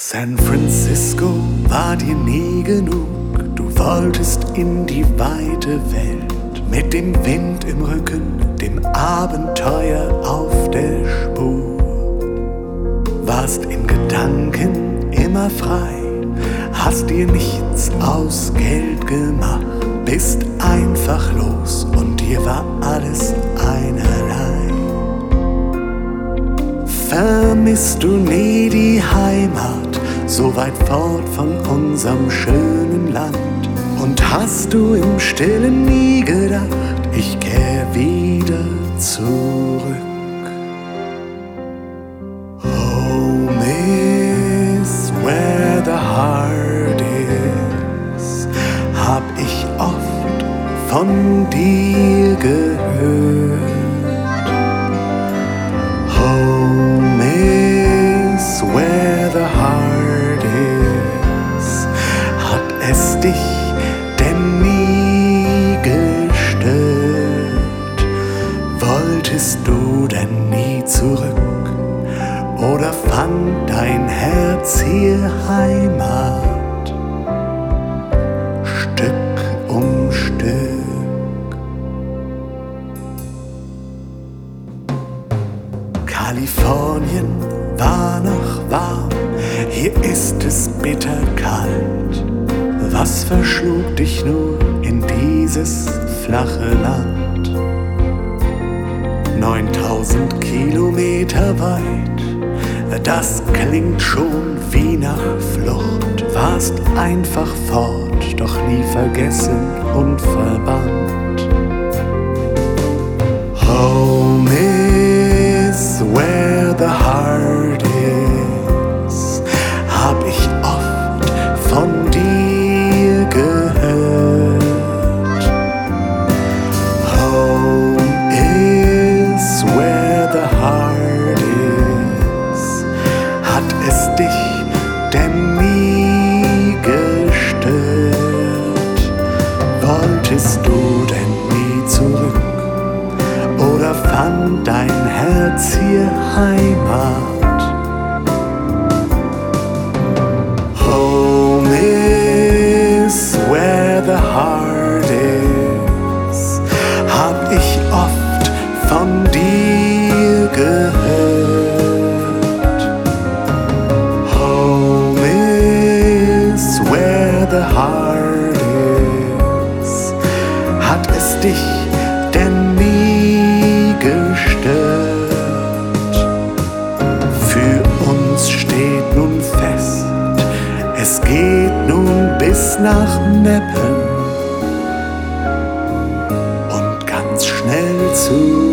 San Francisco war dir nie genug, du wolltest in die weite Welt. Mit dem Wind im Rücken, dem Abenteuer auf der Spur. Warst in Gedanken immer frei, hast dir nichts aus Geld gemacht. Bist einfach los und dir war alles einerlei. Vermisst du nie die Heimat, so weit fort von unserem schönen Land? Und hast du im Stillen nie gedacht, ich kehr wieder zurück? Home is where the heart is, hab ich oft von dir gehört. Home is where the heart is, hat es dich denn nie gestört? Wolltest du denn nie zurück? Oder fand dein Herz hier Heimat, Stück um Stück? Kalifornien war noch warm, hier ist es bitterkalt. Was verschlug dich nur in dieses flache Land? 9000 Kilometer weit, das klingt schon wie nach Flucht. Warst einfach fort, doch nie vergessen und verbannt. Home is where the heart is, hab ich oft von dir gehört. Home is where the heart is, hat es dich denn nie gestört? Wolltest du denn nie zurück? Oder fand dein Herz hier Heimat? Home is where the heart is, hab ich oft von dir gehört. Home is where the heart is, hat es dich denn nie gestört? Für uns steht nun fest, es geht nun bis nach Meppen und ganz schnell zu